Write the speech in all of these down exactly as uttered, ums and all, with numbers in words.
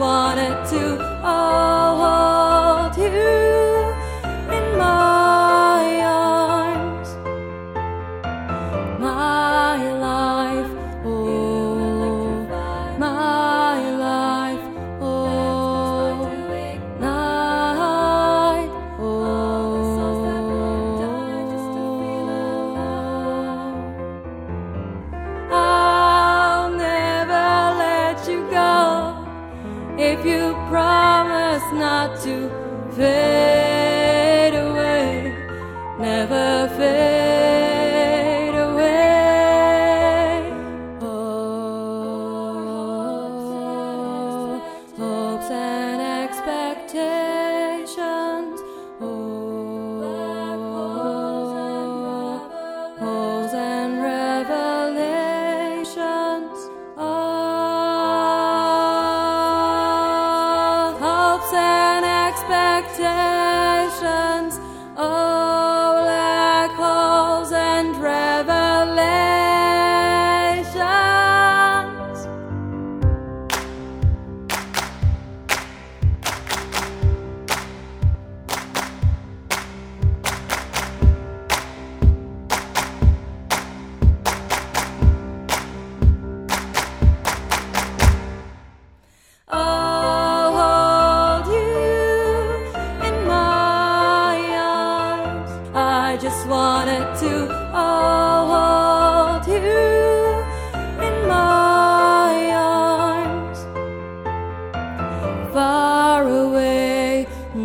wanted to oh, hold you in my arms, my life, oh, my life, oh, night, oh. I'll never let you go if you promise not to fade away, never fade away. Oh, hopes and expectations, oh, hopes and revelations, oh, hopes and expectations, oh, black holes and revelations. I'll hold you in my arms. I just wanted to oh, hold you in my arms. Far away,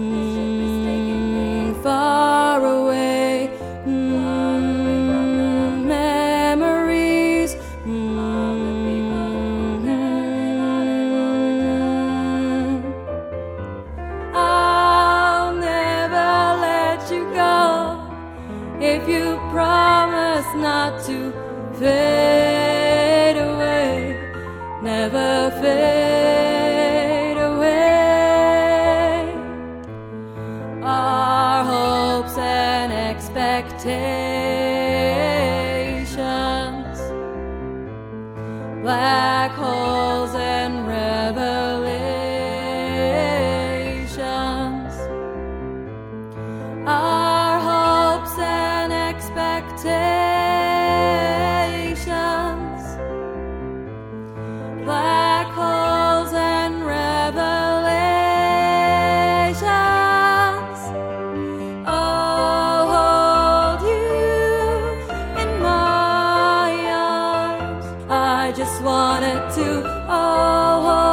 mm, far away, mm, memories, mm. I'll never let you go if you promise not to fade away, never fade away. Our hopes and expectations, black holes and revelations. Our hopes and expectations, black holes and revelations. I'll hold you in my arms. I just wanted to oh,